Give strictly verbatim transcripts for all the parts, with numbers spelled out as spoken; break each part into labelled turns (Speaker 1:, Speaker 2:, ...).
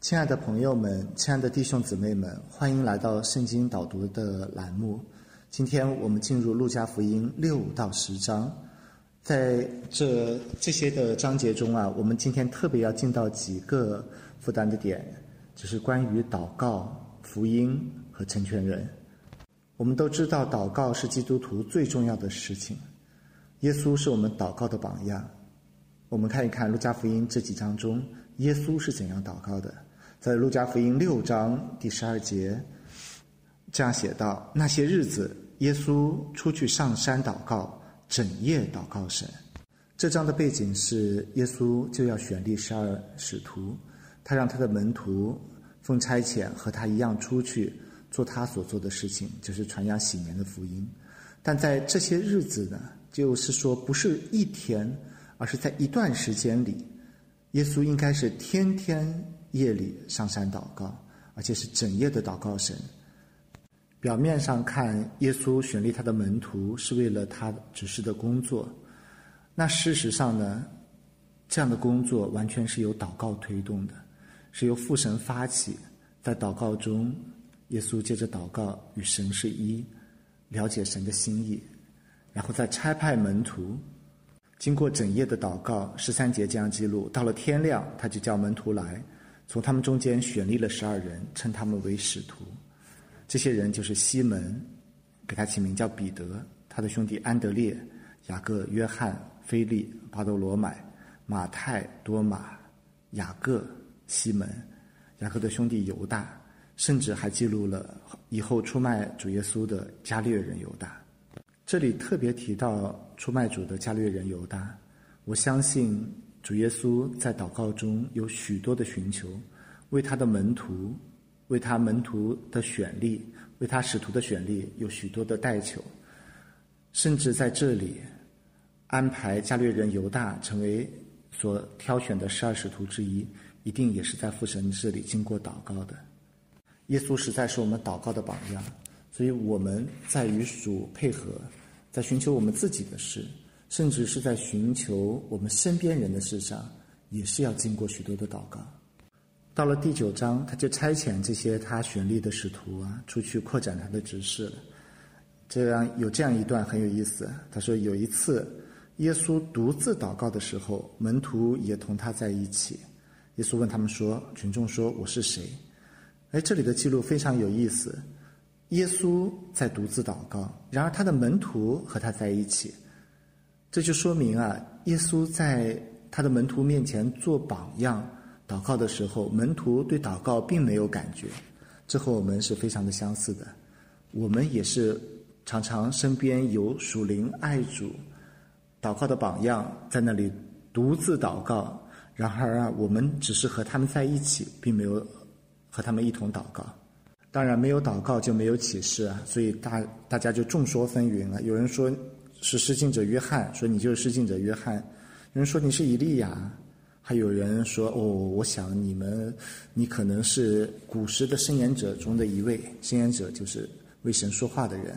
Speaker 1: 亲爱的朋友们，亲爱的弟兄姊妹们，欢迎来到圣经导读的栏目。今天我们进入路加福音六到十章，在这这些的章节中啊，我们今天特别要进到几个负担的点，就是关于祷告、福音和成全人。我们都知道，祷告是基督徒最重要的事情，耶稣是我们祷告的榜样。我们看一看路加福音这几章中，耶稣是怎样祷告的。在路加福音六章第十二节这样写道：那些日子，耶稣出去上山祷告，整夜祷告神。这章的背景是耶稣就要选立十二使徒，他让他的门徒奉差遣和他一样出去做他所做的事情，就是传扬喜年的福音。但在这些日子呢，就是说不是一天，而是在一段时间里，耶稣应该是天天夜里上山祷告，而且是整夜的祷告神。表面上看，耶稣选立他的门徒是为了他指示的工作，那事实上呢，这样的工作完全是由祷告推动的，是由父神发起。在祷告中，耶稣借着祷告与神是一，了解神的心意，然后再差派门徒。经过整夜的祷告，十三节这样记录，到了天亮，他就叫门徒来，从他们中间选立了十二人，称他们为使徒。这些人就是西门，给他起名叫彼得，他的兄弟安德烈、雅各、约翰、腓利、巴多罗买、马太、多马、雅各、西门，雅各的兄弟犹大，甚至还记录了以后出卖主耶稣的加略人犹大。这里特别提到出卖主的加略人犹大，我相信主耶稣在祷告中有许多的寻求，为他的门徒，为他门徒的选立，为他使徒的选立有许多的代求，甚至在这里安排加略人犹大成为所挑选的十二使徒之一，一定也是在父神这里经过祷告的。耶稣实在是我们祷告的榜样，所以我们在与主配合，在寻求我们自己的事，甚至是在寻求我们身边人的事上，也是要经过许多的祷告。到了第九章，他就差遣这些他选立的使徒啊，出去扩展他的职事了。这样有这样一段很有意思，他说有一次耶稣独自祷告的时候，门徒也同他在一起。耶稣问他们说，群众说我是谁？哎，这里的记录非常有意思，耶稣在独自祷告，然而他的门徒和他在一起。这就说明啊，耶稣在他的门徒面前做榜样祷告的时候，门徒对祷告并没有感觉。这和我们是非常的相似的，我们也是常常身边有属灵爱主祷告的榜样，在那里独自祷告，然而啊，我们只是和他们在一起，并没有和他们一同祷告。当然没有祷告就没有启示啊，所以大大家就众说纷纭了。有人说是施浸者约翰，说你就是施浸者约翰；有人说你是以利亚，还有人说哦，我想你们你可能是古时的申言者中的一位。申言者就是为神说话的人。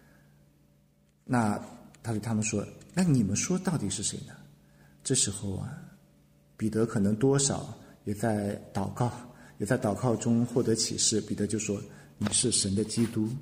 Speaker 1: 那他对他们说，那你们说到底是谁呢？这时候啊，彼得可能多少也在祷告，也在祷告中获得启示。彼得就说，你是神的基督。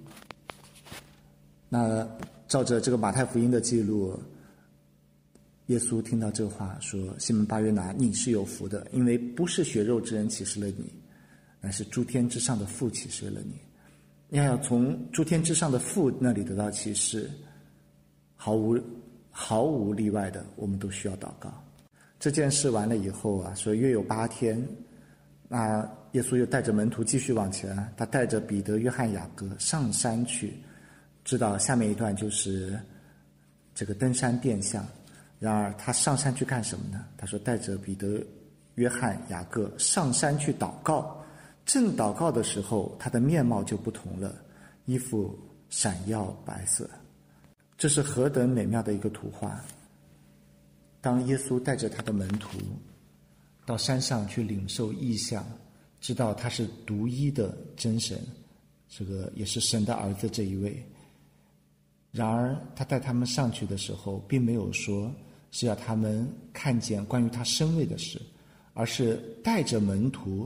Speaker 1: 那照着这个马太福音的记录，耶稣听到这话说，西门巴约拿，你是有福的，因为不是血肉之人启示了你，乃是诸天之上的父启示了你。要要从诸天之上的父那里得到启示，毫无毫无例外的，我们都需要祷告。这件事完了以后啊，说约有八天，那耶稣又带着门徒继续往前，他带着彼得、约翰、雅各上山去。知道下面一段就是这个登山变相。然而他上山去干什么呢？他说带着彼得、约翰、雅各上山去祷告。正祷告的时候，他的面貌就不同了，衣服闪耀白色。这是何等美妙的一个图画。当耶稣带着他的门徒到山上去领受异象，知道他是独一的真神，这个也是神的儿子这一位。然而他带他们上去的时候，并没有说是要他们看见关于他身位的事，而是带着门徒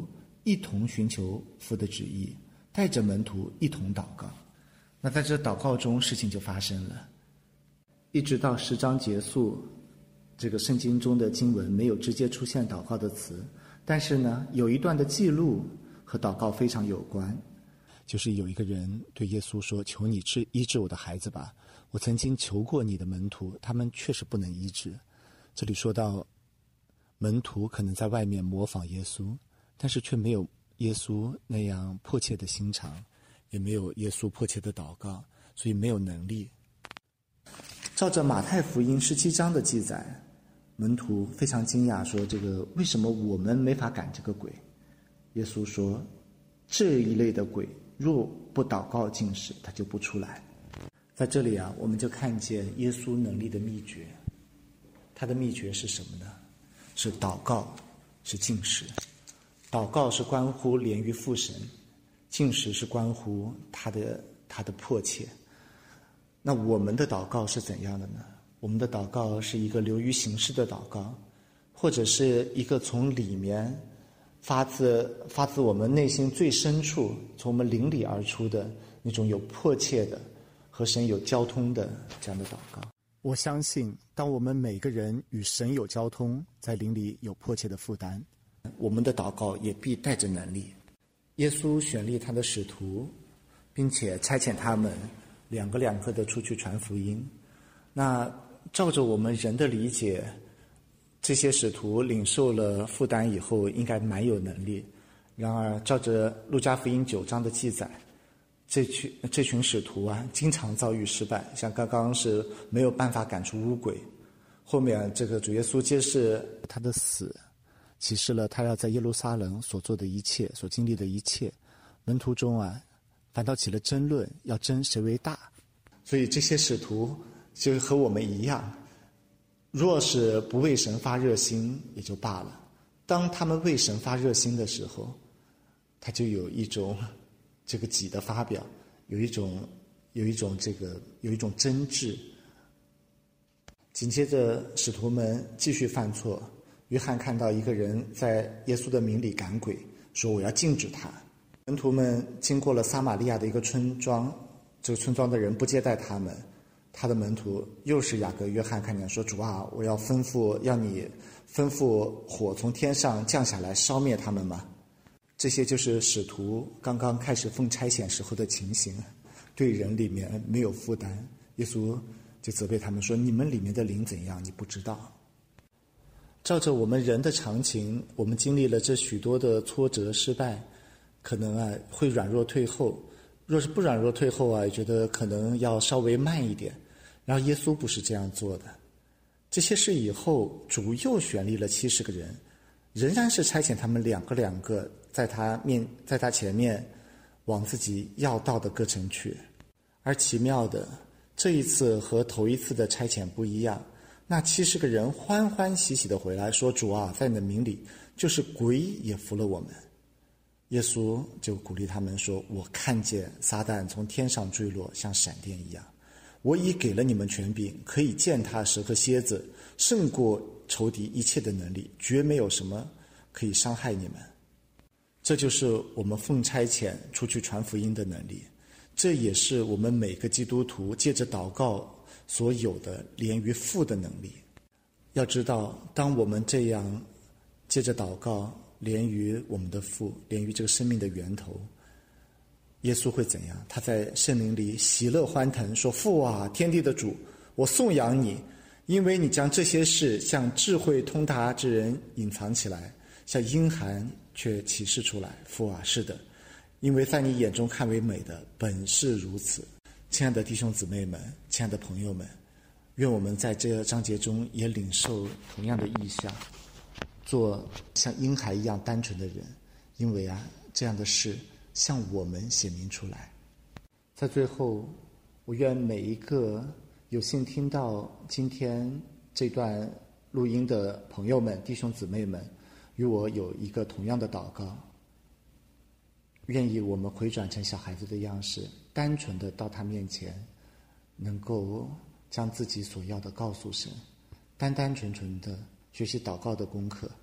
Speaker 1: 一同寻求父的旨意，带着门徒一同祷告。那在这祷告中，事情就发生了，一直到十章结束，这个圣经中的经文没有直接出现祷告的词，但是呢，有一段的记录和祷告非常有关。就是有一个人对耶稣说，求你治医治我的孩子吧，我曾经求过你的门徒，他们确实不能医治。这里说到门徒可能在外面模仿耶稣，但是却没有耶稣那样迫切的心肠，也没有耶稣迫切的祷告，所以没有能力。照着马太福音十七章的记载，门徒非常惊讶，说这个为什么我们没法赶这个鬼？耶稣说，这一类的鬼若不祷告禁食，他就不出来。在这里啊，我们就看见耶稣能力的秘诀。他的秘诀是什么呢？是祷告，是禁食。祷告是关乎连于父神，禁食是关乎他的他的迫切。那我们的祷告是怎样的呢？我们的祷告是一个流于形式的祷告，或者是一个从里面发自发自我们内心最深处，从我们灵里而出的那种有迫切的和神有交通的这样的祷告。我相信当我们每个人与神有交通，在灵里有迫切的负担，我们的祷告也必带着能力。耶稣选立他的使徒，并且差遣他们两个两个的出去传福音。那照着我们人的理解，这些使徒领受了负担以后应该蛮有能力。然而照着路加福音九章的记载，这群这群使徒啊，经常遭遇失败，像刚刚是没有办法赶出污鬼，后面这个主耶稣揭示他的死，启示了他要在耶路撒冷所做的一切，所经历的一切。门徒中啊，反倒起了争论，要争谁为大。所以这些使徒就和我们一样，若是不为神发热心也就罢了，当他们为神发热心的时候，他就有一种这个己的发表，有一种有一种这个有一种真挚。紧接着使徒们继续犯错，约翰看到一个人在耶稣的名里赶鬼，说我要禁止他。门徒们经过了撒玛利亚的一个村庄，这个村庄的人不接待他们，他的门徒又是雅各约翰看见说，主啊，我要吩咐要你吩咐火从天上降下来烧灭他们吗？这些就是使徒刚刚开始奉差遣时候的情形，对人里面没有负担。耶稣就责备他们说，你们里面的灵怎样，你不知道。照着我们人的常情，我们经历了这许多的挫折失败，可能啊会软弱退后，若是不软弱退后啊，觉得可能要稍微慢一点。然后耶稣不是这样做的。这些事以后，主又选立了七十个人，仍然是差遣他们两个两个在他面在他前面往自己要到的各城去。而奇妙的，这一次和头一次的差遣不一样，那七十个人欢欢喜喜的回来说，主啊，在你的名里就是鬼也服了我们。耶稣就鼓励他们说，我看见撒旦从天上坠落，像闪电一样，我已给了你们权柄，可以践踏蛇和蝎子，胜过仇敌一切的能力，绝没有什么可以伤害你们。这就是我们奉差遣出去传福音的能力，这也是我们每个基督徒借着祷告所有的连于父的能力。要知道，当我们这样借着祷告连于我们的父，连于这个生命的源头，耶稣会怎样？他在圣灵里喜乐欢腾，说，父啊，天地的主，我颂扬你，因为你将这些事向智慧通达之人隐藏起来，向婴孩却启示出来。父啊，是的，因为在你眼中看为美的本是如此。亲爱的弟兄姊妹们，亲爱的朋友们，愿我们在这个章节中也领受同样的意象，做像婴孩一样单纯的人，因为啊，这样的事向我们显明出来。在最后，我愿每一个有幸听到今天这段录音的朋友们、弟兄姊妹们，与我有一个同样的祷告，愿意我们回转成小孩子的样式，单纯的到他面前，能够将自己所要的告诉神，单单纯纯的学习祷告的功课，